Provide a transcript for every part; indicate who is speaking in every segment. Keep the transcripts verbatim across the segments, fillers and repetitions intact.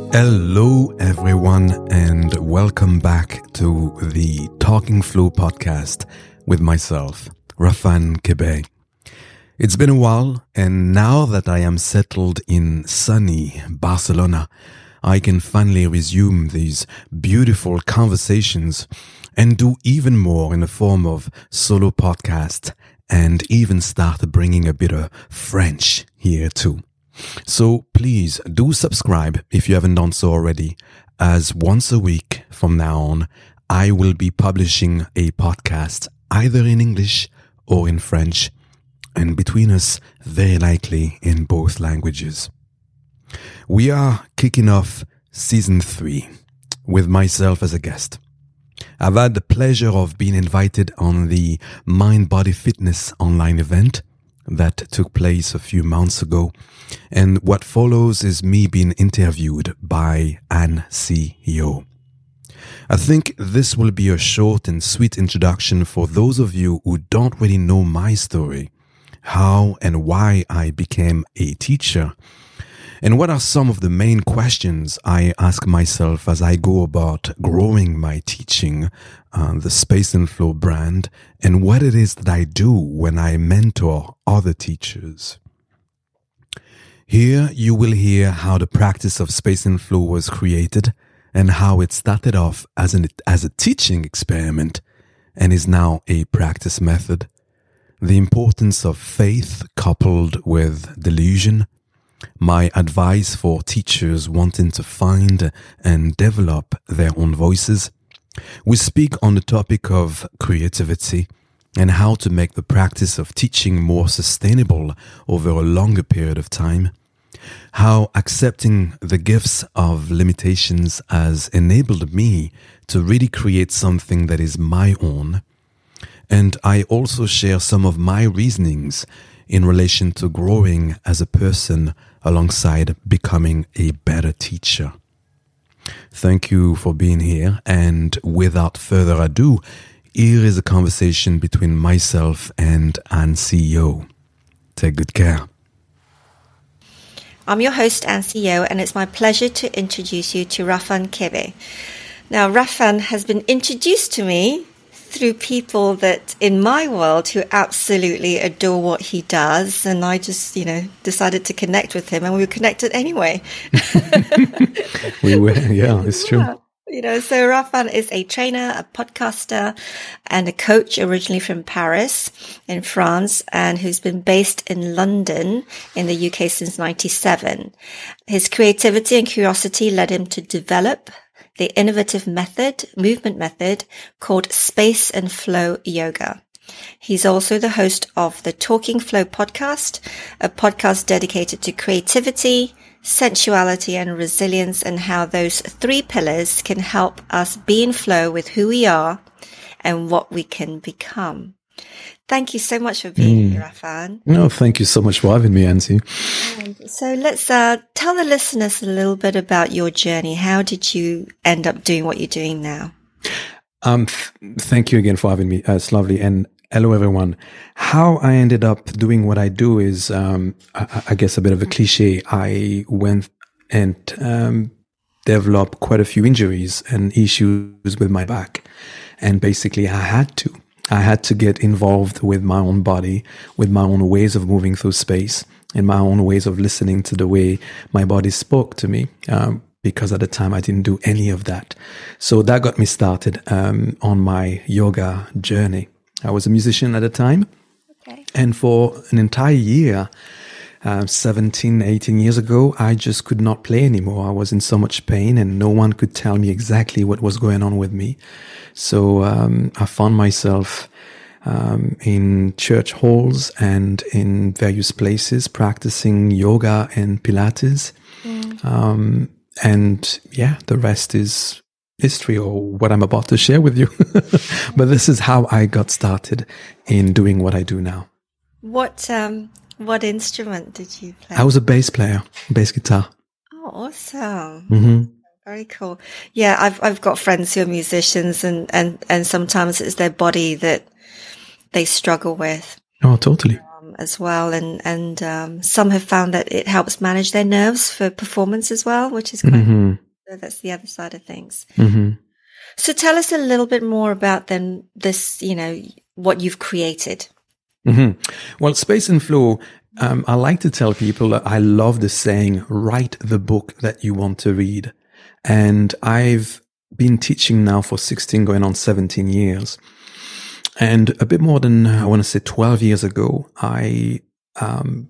Speaker 1: Hello, everyone, and welcome back to the Talking Flow podcast with myself, Rafan Kebe. It's been a while, and now that I am settled in sunny Barcelona, I can finally resume these beautiful conversations and do even more in the form of solo podcast and even start bringing a bit of French here too. So please do subscribe if you haven't done so already, as once a week from now on, I will be publishing a podcast either in English or in French, and between us, very likely in both languages. We are kicking off season three with myself as a guest. I've had the pleasure of being invited on the Mind Body Fitness online event that took place a few months ago, and what follows is me being interviewed by Anne C E O. I think this will be a short and sweet introduction for those of you who don't really know my story, how and why I became a teacher, and what are some of the main questions I ask myself as I go about growing my teaching, uh, the Space and Flow brand, and what it is that I do when I mentor other teachers. Here you will hear how the practice of Space and Flow was created and how it started off as an as a teaching experiment and is now a practice method. The importance of faith coupled with delusion. My advice for teachers wanting to find and develop their own voices. We speak on the topic of creativity and how to make the practice of teaching more sustainable over a longer period of time. How accepting the gifts of limitations has enabled me to really create something that is my own. And I also share some of my reasonings in relation to growing as a person alongside becoming a better teacher. Thank you for being here, and without further ado, here is a conversation between myself and Anne C E O. Take good care.
Speaker 2: I'm your host, Anne C E O, and it's my pleasure to introduce you to Rafan Kebe. Now, Rafan has been introduced to me through people that in my world who absolutely adore what he does, and I just, you know, decided to connect with him, and we were connected anyway.
Speaker 1: we were, yeah, it's true.
Speaker 2: Yeah. You know, so Rafan is a trainer, a podcaster, and a coach originally from Paris in France, and who's been based in London in the U K since ninety-seven. His creativity and curiosity led him to develop the innovative method, movement method called Space and Flow Yoga. He's also the host of the Talking Flow podcast, a podcast dedicated to creativity, sensuality, and resilience, and how those three pillars can help us be in flow with who we are and what we can become. Thank you so much for being mm. here, Rafan.
Speaker 1: No, thank you so much for having me, Ansi.
Speaker 2: So let's uh, tell the listeners a little bit about your journey. How did you end up doing what you're doing now?
Speaker 1: Um, th- thank you again for having me. Uh, it's lovely. And hello, everyone. How I ended up doing what I do is, um, I, I guess, a bit of a cliche. I went and um, developed quite a few injuries and issues with my back. And basically, I had to. I had to get involved with my own body, with my own ways of moving through space, and my own ways of listening to the way my body spoke to me, um, because at the time I didn't do any of that. So that got me started um, on my yoga journey. I was a musician at the time, okay. And for an entire year, uh, seventeen, eighteen years ago, I just could not play anymore. I was in so much pain, and no one could tell me exactly what was going on with me. So um, I found myself um, in church halls and in various places practicing yoga and Pilates. Mm. Um, and yeah, the rest is history, or what I'm about to share with you. But this is how I got started in doing what I do now.
Speaker 2: What um, what instrument did you play?
Speaker 1: I was a bass player, bass guitar.
Speaker 2: Oh, awesome.
Speaker 1: Mm-hmm.
Speaker 2: Very cool. Yeah, I've I've got friends who are musicians, and, and, and sometimes it's their body that they struggle with.
Speaker 1: Oh, totally.
Speaker 2: Um, um, as well. And, and, um, some have found that it helps manage their nerves for performance as well, which is quite, mm-hmm. so that's the other side of things.
Speaker 1: Mm-hmm.
Speaker 2: So tell us a little bit more about then this, you know, what you've created.
Speaker 1: Mm-hmm. Well, Space and Flow, um, I like to tell people that I love the saying, write the book that you want to read. And I've been teaching now for sixteen, going on seventeen years. And a bit more than, I want to say twelve years ago, I um,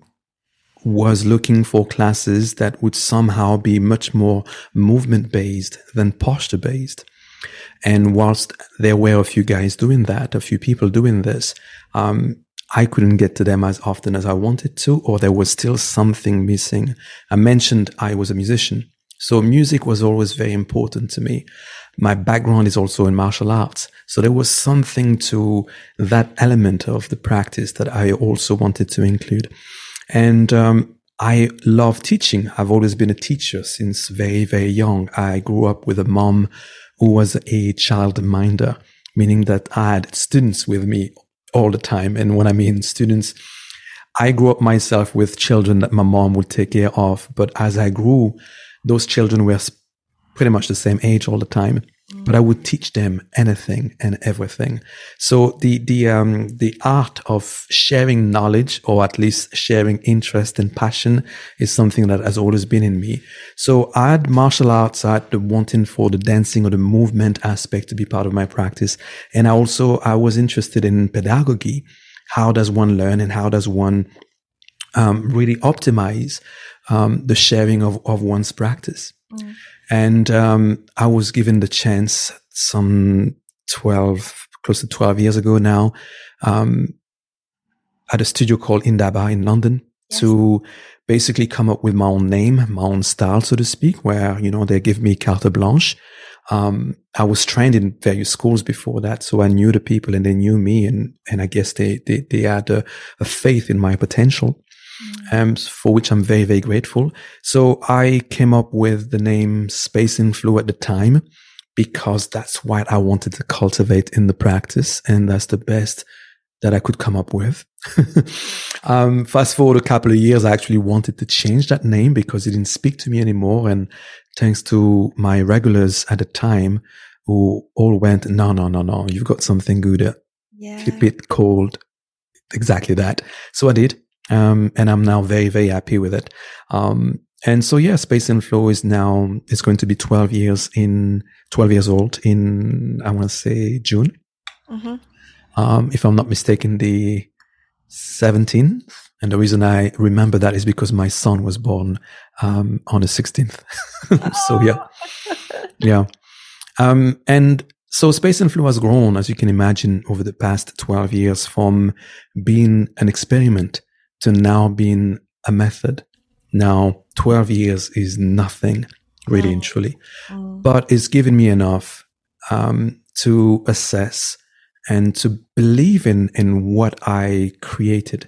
Speaker 1: was looking for classes that would somehow be much more movement-based than posture-based. And whilst there were a few guys doing that, a few people doing this, um, I couldn't get to them as often as I wanted to, or there was still something missing. I mentioned I was a musician, so music was always very important to me. My background is also in martial arts, so there was something to that element of the practice that I also wanted to include. And um, I love teaching. I've always been a teacher since very, very young. I grew up with a mom who was a childminder, meaning that I had students with me all the time. And when I mean students, I grew up myself with children that my mom would take care of. But as I grew, those children were pretty much the same age all the time. But I would teach them anything and everything. So the the um the art of sharing knowledge, or at least sharing interest and passion, is something that has always been in me. So I had martial arts, I had the wanting for the dancing or the movement aspect to be part of my practice. And I also, I was interested in pedagogy. How does one learn, and how does one um really optimize um the sharing of, of one's practice? Mm. And um, I was given the chance some twelve, close to twelve years ago now, um, at a studio called Indaba in London, yes, to basically come up with my own name, my own style, so to speak, where, you know, they give me carte blanche. Um, I was trained in various schools before that, so I knew the people and they knew me, and, and I guess they, they, they had a, a faith in my potential. Um, for which I'm very, very grateful. So I came up with the name Space and Flow at the time, because that's what I wanted to cultivate in the practice. And that's the best that I could come up with. um, fast forward a couple of years, I actually wanted to change that name because it didn't speak to me anymore. And thanks to my regulars at the time, who all went, no, no, no, no, you've got something good.
Speaker 2: Yeah.
Speaker 1: Keep it called exactly that. So I did. Um, and I'm now very, very happy with it. Um, and so, yeah, Space and Flow is now, it's going to be twelve years in, twelve years old in, I want to say June. Mm-hmm. Um, if I'm not mistaken, the seventeenth. And the reason I remember that is because my son was born, um, on the sixteenth. So, yeah, yeah. Um, and so Space and Flow has grown, as you can imagine, over the past twelve years, from being an experiment to now being a method. Now, twelve years is nothing, really oh. and truly, oh. but it's given me enough um, to assess and to believe in in what I created.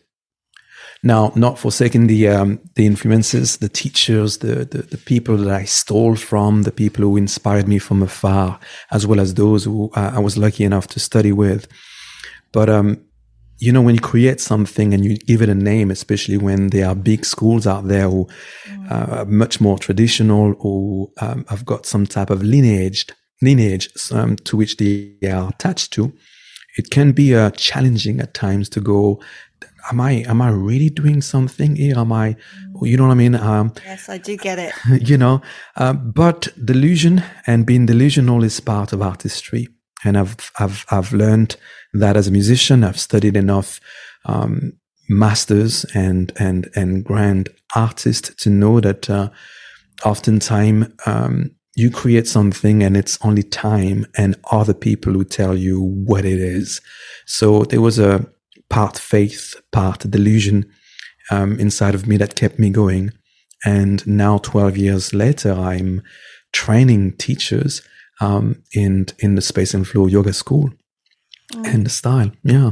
Speaker 1: Now, not forsaking the um, the influences, the teachers, the, the the people that I stole from, the people who inspired me from afar, as well as those who uh, I was lucky enough to study with. But um. You know, when you create something and you give it a name, especially when there are big schools out there who uh, are much more traditional, or um, have got some type of lineage, lineage um, to which they are attached to, it can be uh, challenging at times to go, am I, am I really doing something here? Am I, you know what I mean? Um,
Speaker 2: yes, I do get it.
Speaker 1: You know, uh, but delusion and being delusional is part of artistry. And I've, I've, I've learned that as a musician. I've studied enough, um, masters and, and, and grand artists to know that, uh, oftentimes, um, you create something and it's only time and other people who tell you what it is. So there was a part faith, part delusion, um, inside of me that kept me going. And now twelve years later, I'm training teachers Um, in in the Space and Flow yoga school mm. and the style, yeah.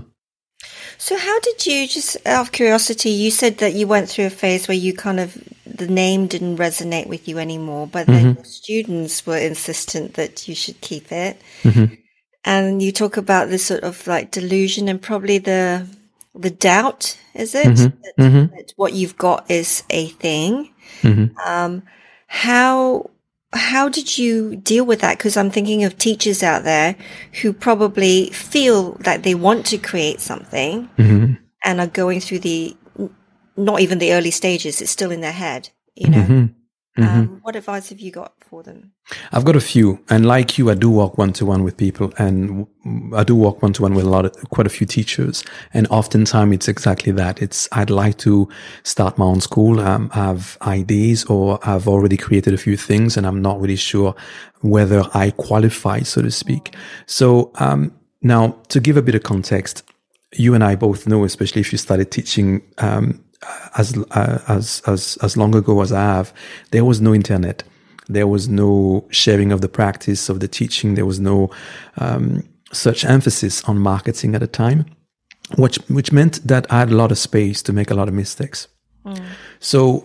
Speaker 2: So how did you, just out of curiosity, you said that you went through a phase where you kind of, the name didn't resonate with you anymore, but then mm-hmm. your students were insistent that you should keep it. Mm-hmm. And you talk about this sort of like delusion and probably the the doubt, is it?
Speaker 1: Mm-hmm.
Speaker 2: That,
Speaker 1: Mm-hmm.
Speaker 2: that what you've got is a thing.
Speaker 1: Mm-hmm.
Speaker 2: Um, how how did you deal with that? Because I'm thinking of teachers out there who probably feel that they want to create something
Speaker 1: Mm-hmm.
Speaker 2: and are going through the not even the early stages. It's still in their head, you know.
Speaker 1: Mm-hmm. Mm-hmm.
Speaker 2: Um, what advice have you got for them?
Speaker 1: I've got a few, and like you, I do work one to one with people, and I do work one to one with a lot of quite a few teachers. And oftentimes, it's exactly that. It's I'd like to start my own school. Um, I have ideas, or I've already created a few things, and I'm not really sure whether I qualify, so to speak. So um, now, to give a bit of context, you and I both know, especially if you started teaching. Um, As uh, as as as long ago as I have, there was no internet, there was no sharing of the practice of the teaching, there was no um, such emphasis on marketing at the time, which which meant that I had a lot of space to make a lot of mistakes. Mm. So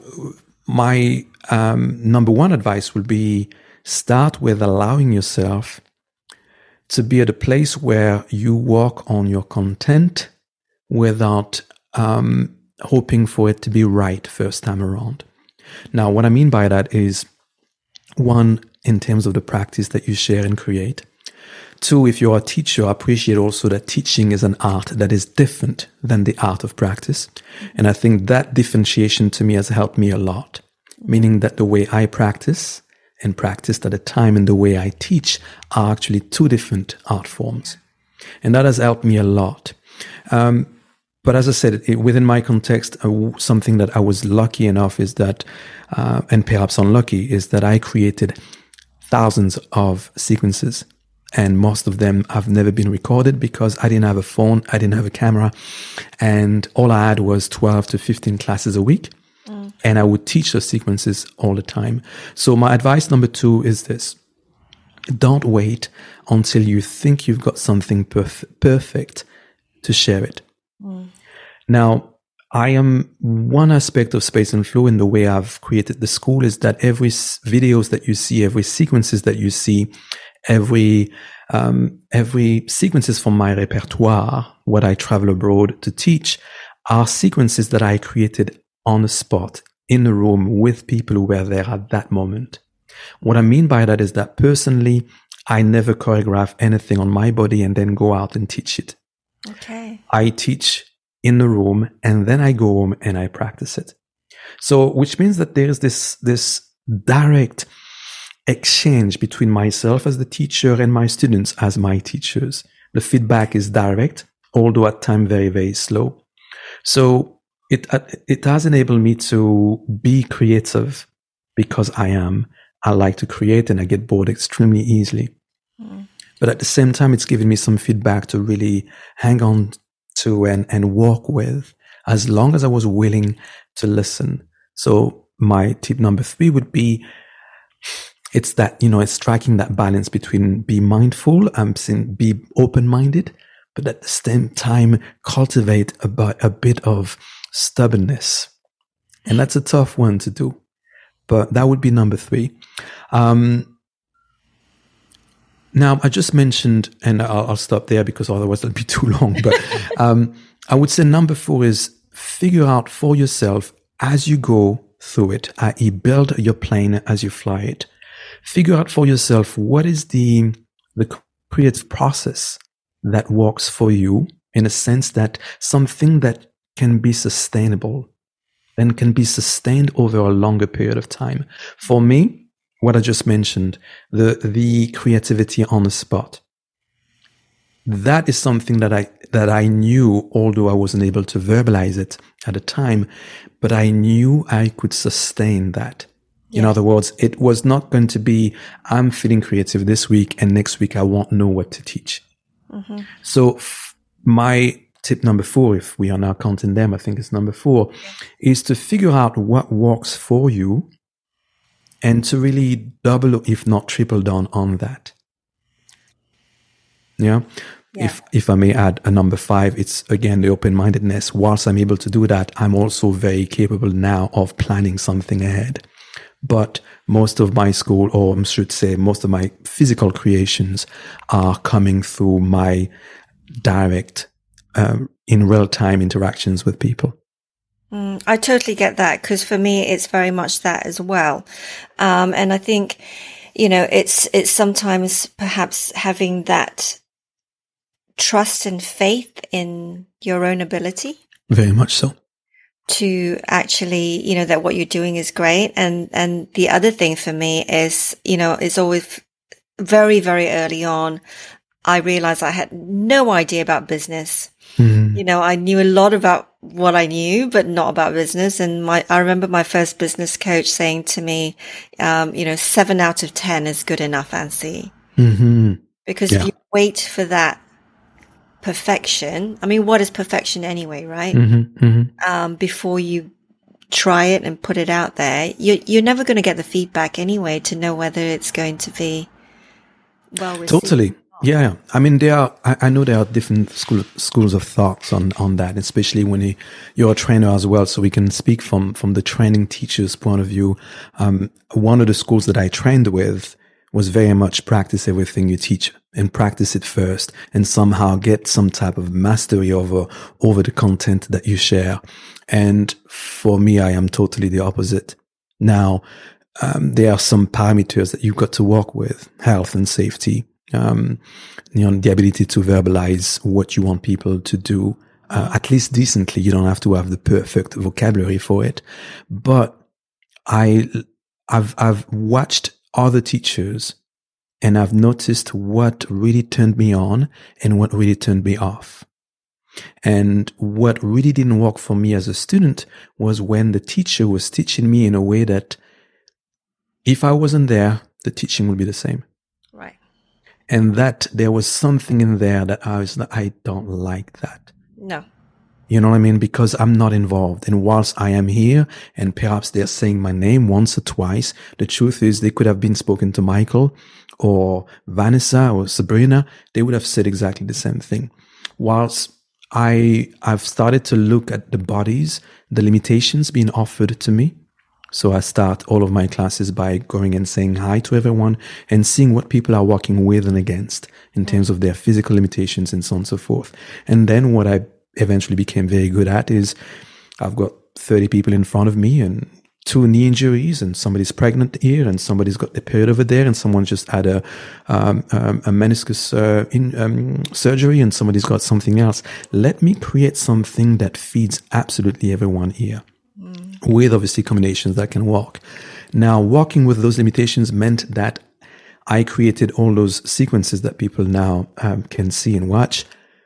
Speaker 1: my um, number one advice would be start with allowing yourself to be at a place where you work on your content without um, hoping for it to be right first time around. Now, what I mean by that is, one, in terms of the practice that you share and create. Two, if you're a teacher, appreciate also that teaching is an art that is different than the art of practice. And I think that differentiation to me has helped me a lot, meaning that the way I practice and practiced at a time and the way I teach are actually two different art forms. And that has helped me a lot. Um, But as I said, it, within my context, uh, something that I was lucky enough is that, uh, and perhaps unlucky, is that I created thousands of sequences, and most of them have never been recorded because I didn't have a phone, I didn't have a camera, and all I had was twelve to fifteen classes a week, mm. and I would teach those sequences all the time. So my advice number two is this: don't wait until you think you've got something perf- perfect to share it. Mm. Now, I am one aspect of Space and Flow in the way I've created the school is that every s- videos that you see, every sequences that you see, every um, every sequences from my repertoire, what I travel abroad to teach, are sequences that I created on the spot, in the room, with people who were there at that moment. What I mean by that is that personally, I never choreograph anything on my body and then go out and teach it.
Speaker 2: Okay.
Speaker 1: I teach in the room and then I go home and I practice it. So, which means that there's this, this direct exchange between myself as the teacher and my students as my teachers. The feedback is direct, although at times very, very slow. So it, it has enabled me to be creative because I am. I like to create and I get bored extremely easily. Mm. But at the same time, it's given me some feedback to really hang on to and, and work with, as long as I was willing to listen. So my tip number three would be, it's that, you know, it's striking that balance between be mindful and be open-minded, but at the same time, cultivate a, a bit of stubbornness. And that's a tough one to do, but that would be number three. Um, Now, I just mentioned, and I'll, I'll stop there because otherwise it'll be too long, but um, I would say number four is figure out for yourself as you go through it, that is build your plane as you fly it. Figure out for yourself what is the, the creative process that works for you, in a sense that something that can be sustainable and can be sustained over a longer period of time. For me, what I just mentioned, the the creativity on the spot. That is something that I that I knew, although I wasn't able to verbalize it at the time, but I knew I could sustain that. Yeah. In other words, it was not going to be, I'm feeling creative this week and next week I won't know what to teach. Mm-hmm. So f- my tip number four, if we are now counting them, I think it's number four, yeah. is to figure out what works for you and to really double, if not triple down on that. Yeah? yeah. If if I may add a number five, it's again the open-mindedness. Whilst I'm able to do that, I'm also very capable now of planning something ahead. But most of my school, or I should say most of my physical creations, are coming through my direct um, in real time interactions with people.
Speaker 2: Mm, I totally get that, because for me, it's very much that as well. Um, and I think, you know, it's, it's sometimes perhaps having that trust and faith in your own ability.
Speaker 1: Very much so.
Speaker 2: To actually, you know, that what you're doing is great. And, and the other thing for me is, you know, it's always very, very early on, I realized I had no idea about business. Mm-hmm. You know, I knew a lot about what I knew, but not about business. And my, I remember my first business coach saying to me, um, you know, seven out of ten is good enough, Ansi. Mm-hmm. Because yeah. if you wait for that perfection, I mean, what is perfection anyway, right? Mm-hmm. Mm-hmm. Um, before you try it and put it out there, you, you're never going to get the feedback anyway to know whether it's going to be well received.
Speaker 1: Totally. Yeah, I mean, there are. I, I know there are different school, schools of thoughts on on that, especially when you, you're a trainer as well. So we can speak from from the training teacher's point of view. Um, one of the schools that I trained with was very much practice everything you teach and practice it first, and somehow get some type of mastery over over the content that you share. And for me, I am totally the opposite. Now, um, there are some parameters that you've got to work with: health and safety. Um, you know, the ability to verbalize what you want people to do, uh, at least decently. You don't have to have the perfect vocabulary for it. But I, I've, I've watched other teachers, and I've noticed what really turned me on and what really turned me off. And what really didn't work for me as a student was when the teacher was teaching me in a way that if I wasn't there, the teaching would be the same.
Speaker 2: Right.
Speaker 1: And that there was something in there that I was like, I don't like that.
Speaker 2: No.
Speaker 1: You know what I mean? Because I'm not involved. And whilst I am here and perhaps they're saying my name once or twice, the truth is they could have been spoken to Michael or Vanessa or Sabrina. They would have said exactly the same thing. Whilst I, I've started to look at the bodies, the limitations being offered to me. So I start all of my classes by going and saying hi to everyone and seeing what people are working with and against in terms of their physical limitations and so on and so forth. And then what I eventually became very good at is I've got thirty people in front of me and two knee injuries, and somebody's pregnant here, and somebody's got the period over there, and someone just had a um, um, a meniscus uh, in, um, surgery, and somebody's got something else. Let me create something that feeds absolutely everyone here. With obviously combinations that can work. Now, working with those limitations meant that I created all those sequences that people now um, can see and watch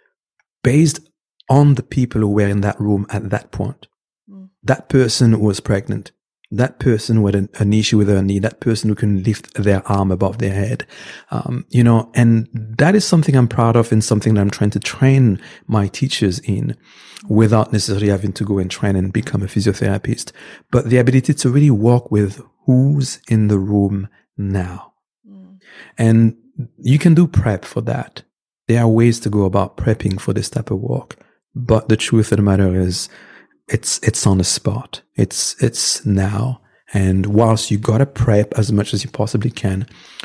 Speaker 1: based on the people who were in that room at that point. Mm. That person was pregnant. That person with an, an issue with their knee, that person who can lift their arm above their head, um, you know, and that is something I'm proud of and something that I'm trying to train my teachers in without necessarily having to go and train and become a physiotherapist, but the ability to really work with who's in the room now. Mm. And you can do prep for that. There are ways to go about prepping for this type of work, but the truth of the matter is, It's, it's on the spot. It's, it's now. And whilst you gotta prep as much as you possibly can,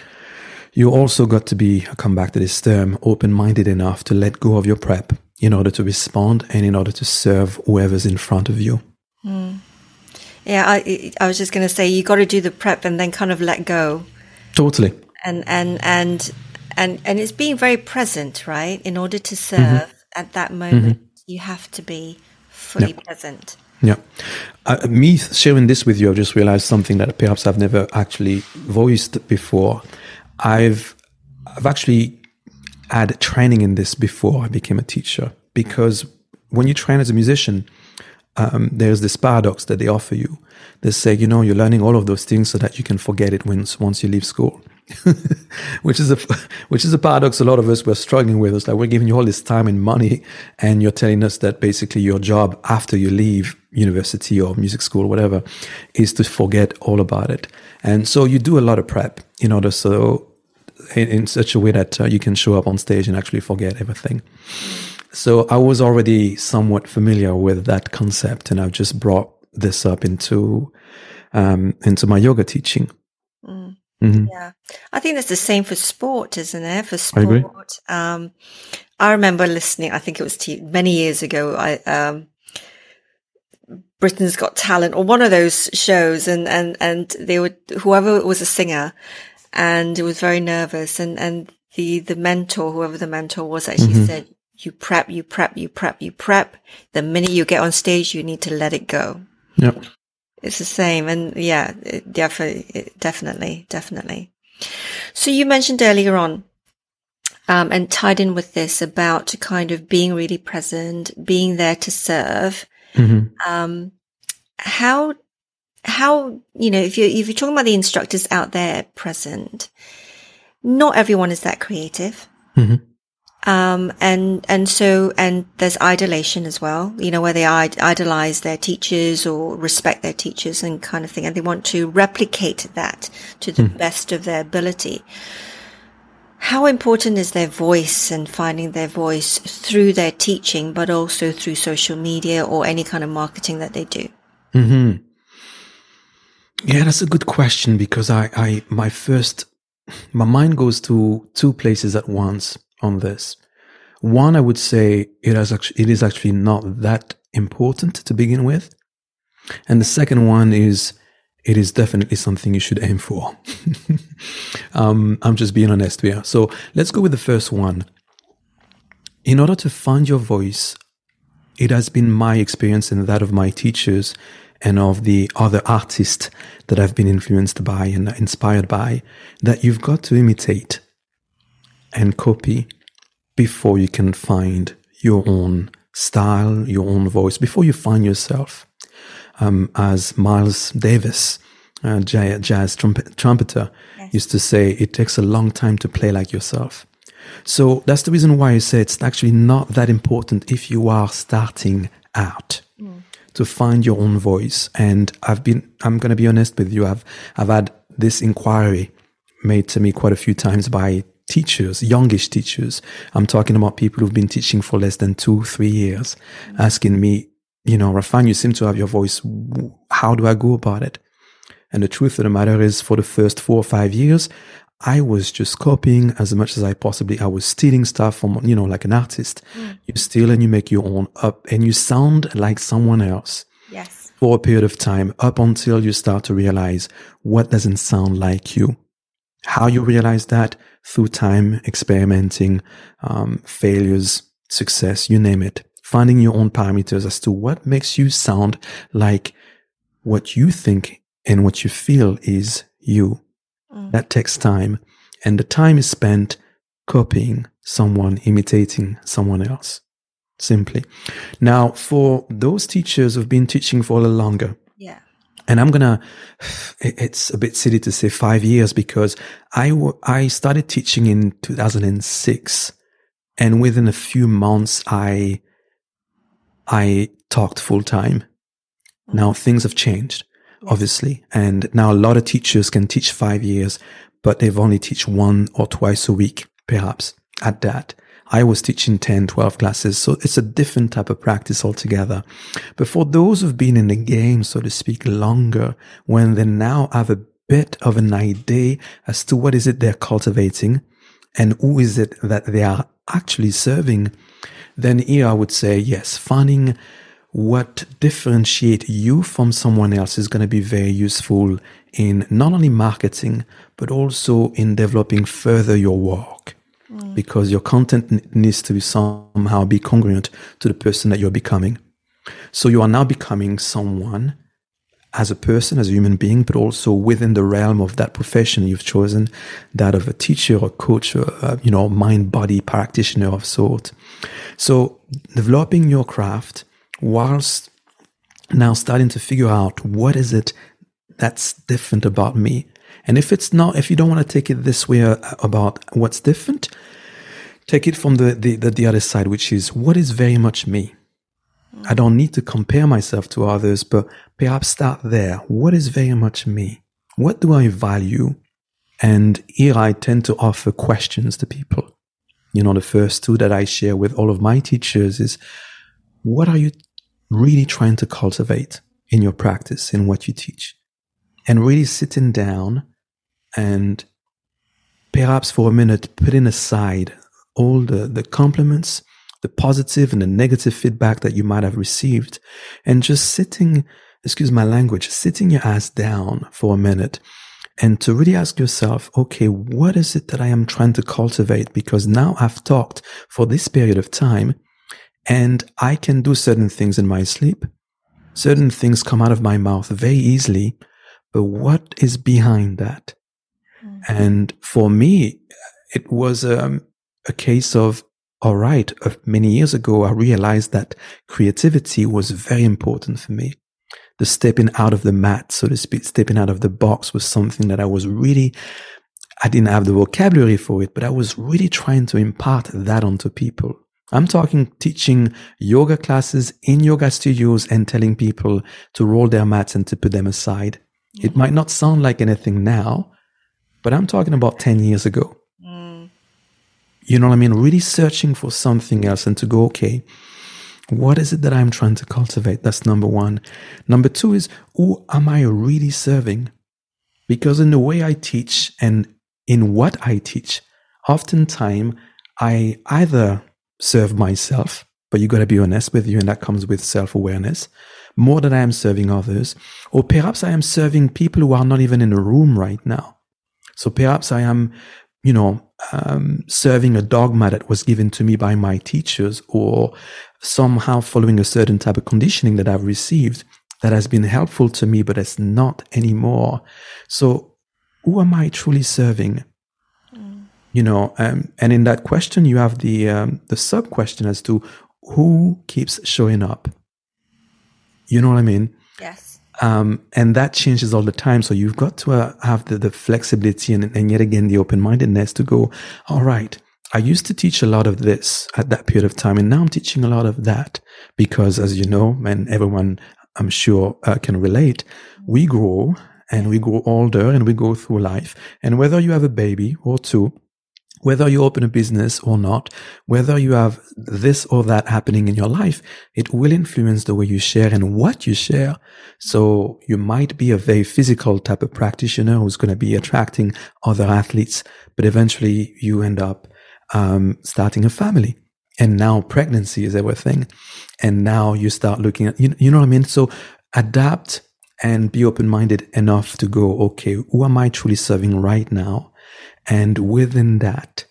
Speaker 1: you also got to be, I'll come back to this term, open-minded enough to let go of your prep in order to respond and in order to serve whoever's in front of you.
Speaker 2: Mm. Yeah, I, I was just going to say, you got to do the prep and then kind of let go.
Speaker 1: Totally.
Speaker 2: And, and, and, and, and it's being very present, right? In order to serve mm-hmm. at that moment, mm-hmm. you have to be fully yeah. present.
Speaker 1: Yeah. Uh, me sharing this with you, I've just realized something that perhaps I've never actually voiced before. I've, I've actually had training in this before I became a teacher, because when you train as a musician, um, there's this paradox that they offer you. They say, you know, you're learning all of those things so that you can forget it once, once you leave school. which is a which is a paradox a lot of us were struggling with. It's like, we're giving you all this time and money, and you're telling us that basically your job after you leave university or music school or whatever is to forget all about it. And so you do a lot of prep in order so in, in such a way that uh, you can show up on stage and actually forget everything. So I was already somewhat familiar with that concept, and I've just brought this up into um, into my yoga teaching. Mm. Mm-hmm.
Speaker 2: Yeah. I think that's the same for sport, isn't it? For
Speaker 1: I agree.
Speaker 2: sport. Um, I remember listening, I think it was t- many years ago, I, um, Britain's Got Talent or one of those shows, and, and, and they would, whoever was a singer, and it was very nervous, and, and the, the mentor, whoever the mentor was, actually
Speaker 1: Mm-hmm.
Speaker 2: said, you prep, you prep, you prep, you prep. The minute you get on stage, you need to let it go.
Speaker 1: Yep.
Speaker 2: It's the same. And yeah, it definitely, it definitely, definitely. So you mentioned earlier on, um, and tied in with this about kind of being really present, being there to serve.
Speaker 1: Mm-hmm.
Speaker 2: Um, how, how, you know, if you're, if you're talking about the instructors out there present, not everyone is that creative.
Speaker 1: Mm-hmm.
Speaker 2: Um, and, and so, and there's idolation as well, you know, where they idolize their teachers or respect their teachers and kind of thing. And they want to replicate that to the mm. best of their ability. How important is their voice and finding their voice through their teaching, but also through social media or any kind of marketing that they do?
Speaker 1: Mm-hmm. Yeah, that's a good question, because I, I, my first, my mind goes to two places at once on this. One, I would say it has actually, it is actually not that important to begin with. And the second one is, it is definitely something you should aim for. um, I'm just being honest here. So let's go with the first one. In order to find your voice, it has been my experience and that of my teachers and of the other artists that I've been influenced by and inspired by, that you've got to imitate and copy before you can find your own style, your own voice, before you find yourself. Um, as Miles Davis, uh, jazz trumpet, trumpeter, yes. used to say, it takes a long time to play like yourself. So that's the reason why I say it's actually not that important if you are starting out mm. to find your own voice. And I've been, I'm going to be honest with you, I've, I've had this inquiry made to me quite a few times by teachers, youngish teachers. I'm talking about people who've been teaching for less than two, three years, mm. asking me, you know, Rafan, you seem to have your voice. How do I go about it? And the truth of the matter is, for the first four or five years, I was just copying as much as I possibly, I was stealing stuff from, you know, like an artist. Mm. You steal and you make your own up and you sound like someone else.
Speaker 2: Yes.
Speaker 1: For a period of time, up until you start to realize what doesn't sound like you. How you realize that? Through time, experimenting, um, failures, success, you name it. Finding your own parameters as to what makes you sound like what you think and what you feel is you. Mm. That takes time. And the time is spent copying someone, imitating someone else. Simply. Now, for those teachers who've been teaching for a little longer,
Speaker 2: yeah.
Speaker 1: and I'm gonna, it's a bit silly to say five years because I, w- I started teaching in two thousand six, and within a few months, I, I talked full time. Mm-hmm. Now things have changed, yes. obviously, and now a lot of teachers can teach five years, but they've only teach one or twice a week, perhaps at that. I was teaching ten, twelve classes, so it's a different type of practice altogether. But for those who've been in the game, so to speak, longer, when they now have a bit of an idea as to what is it they're cultivating and who is it that they are actually serving, then here I would say, yes, finding what differentiate you from someone else is going to be very useful in not only marketing, but also in developing further your work. Mm. Because your content needs to somehow be congruent to the person that you're becoming. So you are now becoming someone as a person, as a human being, but also within the realm of that profession you've chosen, that of a teacher or coach, or a, you know, mind-body practitioner of sort. So developing your craft whilst now starting to figure out what is it that's different about me. And if it's not, if you don't want to take it this way about what's different, take it from the, the, the, the other side, which is what is very much me. I don't need to compare myself to others, but perhaps start there. What is very much me? What do I value? And here I tend to offer questions to people. You know, the first two that I share with all of my teachers is, what are you really trying to cultivate in your practice, in what you teach? And really sitting down and perhaps for a minute putting aside all the, the compliments, the positive and the negative feedback that you might have received, and just sitting, excuse my language, sitting your ass down for a minute and to really ask yourself, okay, what is it that I am trying to cultivate? Because now I've talked for this period of time and I can do certain things in my sleep. Certain things come out of my mouth very easily, but what is behind that? Mm-hmm. And for me, it was um, a case of, all right, uh, many years ago, I realized that creativity was very important for me. The stepping out of the mat, so to speak, stepping out of the box was something that I was really, I didn't have the vocabulary for it, but I was really trying to impart that onto people. I'm talking teaching yoga classes in yoga studios and telling people to roll their mats and to put them aside. Mm-hmm. It might not sound like anything now, but I'm talking about ten years ago. Mm. You know what I mean? Really searching for something else and to go, okay, what is it that I'm trying to cultivate? That's number one. Number two is, who am I really serving? Because in the way I teach and in what I teach, oftentimes I either serve myself, but you got to be honest with you, and that comes with self-awareness, more than I am serving others, or perhaps I am serving people who are not even in the room right now. So perhaps I am, you know, um, serving a dogma that was given to me by my teachers, or somehow following a certain type of conditioning that I've received that has been helpful to me, but it's not anymore. So who am I truly serving? Mm. You know, um, and in that question, you have the um, the sub question as to who keeps showing up. You know what I mean?
Speaker 2: Yes.
Speaker 1: Um, and that changes all the time. So you've got to uh, have the, the flexibility and, and yet again, the open-mindedness to go, all right, I used to teach a lot of this at that period of time, and now I'm teaching a lot of that because, as you know, and everyone I'm sure uh, can relate, we grow and we grow older and we go through life. And whether you have a baby or two, whether you open a business or not, whether you have this or that happening in your life, it will influence the way you share and what you share. So you might be a very physical type of practitioner who's going to be attracting other athletes, but eventually you end up um, starting a family. And now pregnancy is everything. And now you start looking at, you, you know what I mean? So adapt and be open-minded enough to go, okay, who am I truly serving right now? And within that,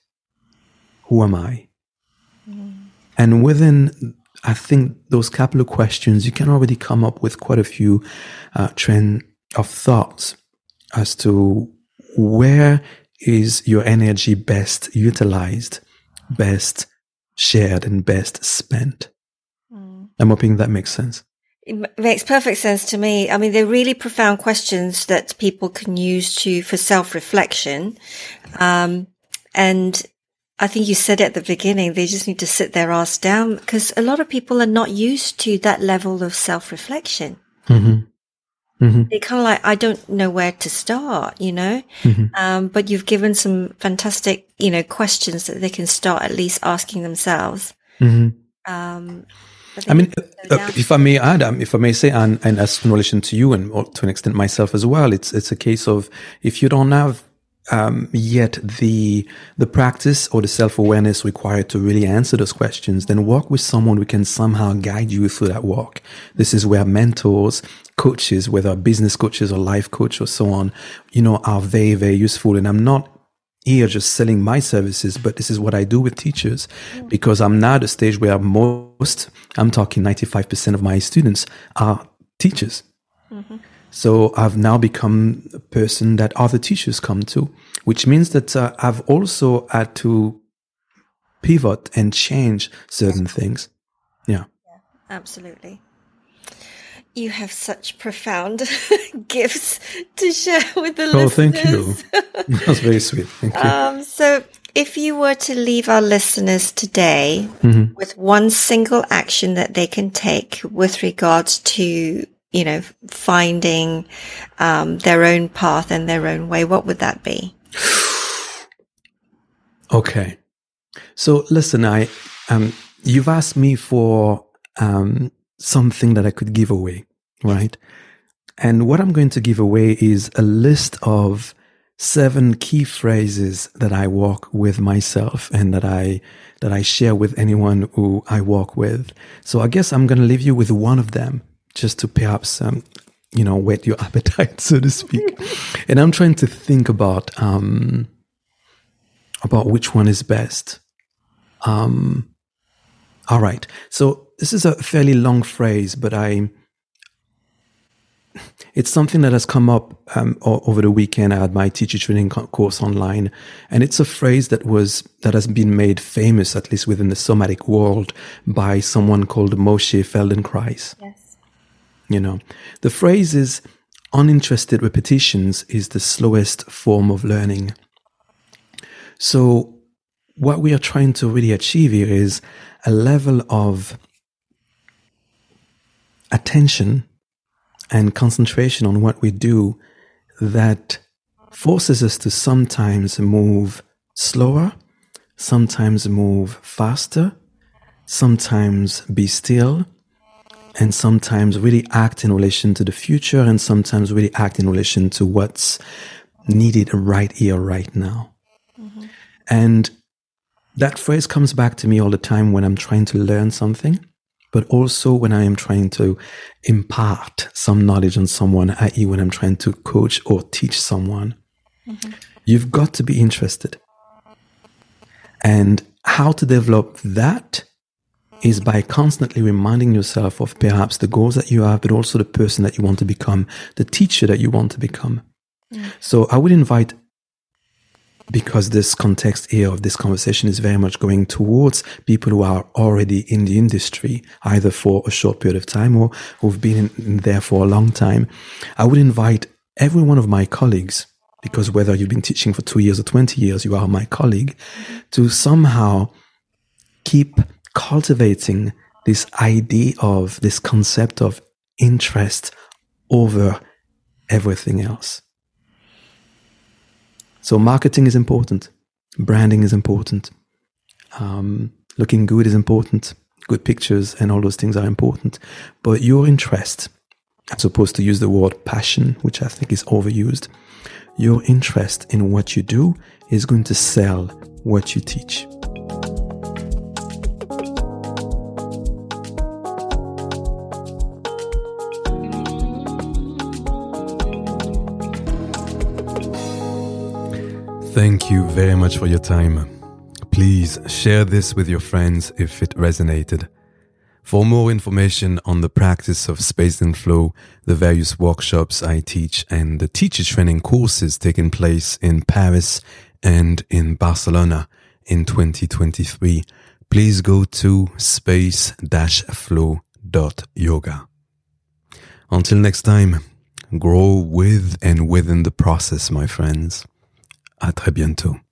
Speaker 1: who am I? Mm. And within, I think, those couple of questions, you can already come up with quite a few uh, trend of thoughts as to where is your energy best utilized, best shared, and best spent. Mm. I'm hoping that makes sense.
Speaker 2: It makes perfect sense to me. I mean, they're really profound questions that people can use to for self-reflection. Um, and I think you said at the beginning, they just need to sit their ass down because a lot of people are not used to that level of self-reflection. Mm-hmm. Mm-hmm. They're kind of like, I don't know where to start, you know, mm-hmm. um, but you've given some fantastic, you know, questions that they can start at least asking themselves. Mm-hmm. Um,
Speaker 1: I mean, uh, if I may add, um, if I may say, and, and as in relation to you and to an extent myself as well, it's it's a case of if you don't have um, yet the the practice or the self-awareness required to really answer those questions, then work with someone who can somehow guide you through that walk. This is where mentors, coaches, whether business coaches or life coach or so on, you know, are very, very useful. And I'm not here just selling my services, but this is what I do with teachers because I'm now at a stage where most, I'm talking ninety-five percent of my students are teachers. Mm-hmm. So I've now become a person that other teachers come to, which means that uh, I've also had to pivot and change certain things. Yeah.
Speaker 2: Yeah, absolutely. You have such profound gifts to share with the
Speaker 1: oh,
Speaker 2: listeners.
Speaker 1: Oh, thank you. That's very sweet. Thank you.
Speaker 2: Um, so if you were to leave our listeners today mm-hmm. with one single action that they can take with regards to, you know, finding um, their own path and their own way, what would that be?
Speaker 1: Okay. So listen, I um, you've asked me for um, something that I could give away, right? And what I'm going to give away is a list of seven key phrases that I walk with myself and that I that I share with anyone who I walk with. So I guess I'm going to leave you with one of them, just to perhaps um, you know whet your appetite, so to speak. And I'm trying to think about um, about which one is best. Um, all right. So this is a fairly long phrase, but I. It's something that has come up um, over the weekend. I had my teacher training course online, and it's a phrase that was that has been made famous, at least within the somatic world, by someone called Moshe Feldenkrais.
Speaker 2: Yes.
Speaker 1: You know, the phrase is, uninterested repetitions is the slowest form of learning. So what we are trying to really achieve here is a level of attention and concentration on what we do that forces us to sometimes move slower, sometimes move faster, sometimes be still, and sometimes really act in relation to the future, and sometimes really act in relation to what's needed right here, right now. Mm-hmm. And that phrase comes back to me all the time when I'm trying to learn something, but also when I am trying to impart some knowledge on someone, that is when I'm trying to coach or teach someone. Mm-hmm. You've got to be interested. And how to develop that is by constantly reminding yourself of perhaps the goals that you have, but also the person that you want to become, the teacher that you want to become. Mm. So I would invite, because this context here of this conversation is very much going towards people who are already in the industry, either for a short period of time or who've been in there for a long time, I would invite every one of my colleagues, because whether you've been teaching for two years or twenty years, you are my colleague, to somehow keep cultivating this idea of this concept of interest over everything else. So marketing is important. Branding is important. Um, looking good is important. Good pictures and all those things are important. But your interest, as opposed to use the word passion, which I think is overused, your interest in what you do is going to sell what you teach.
Speaker 3: Thank you very much for your time. Please share this with your friends if it resonated. For more information on the practice of Spaced in Flow, the various workshops I teach, and the teacher training courses taking place in Paris and in Barcelona in twenty twenty-three, please go to space dash flow dot yoga. Until next time, grow with and within the process, my friends. À très bientôt.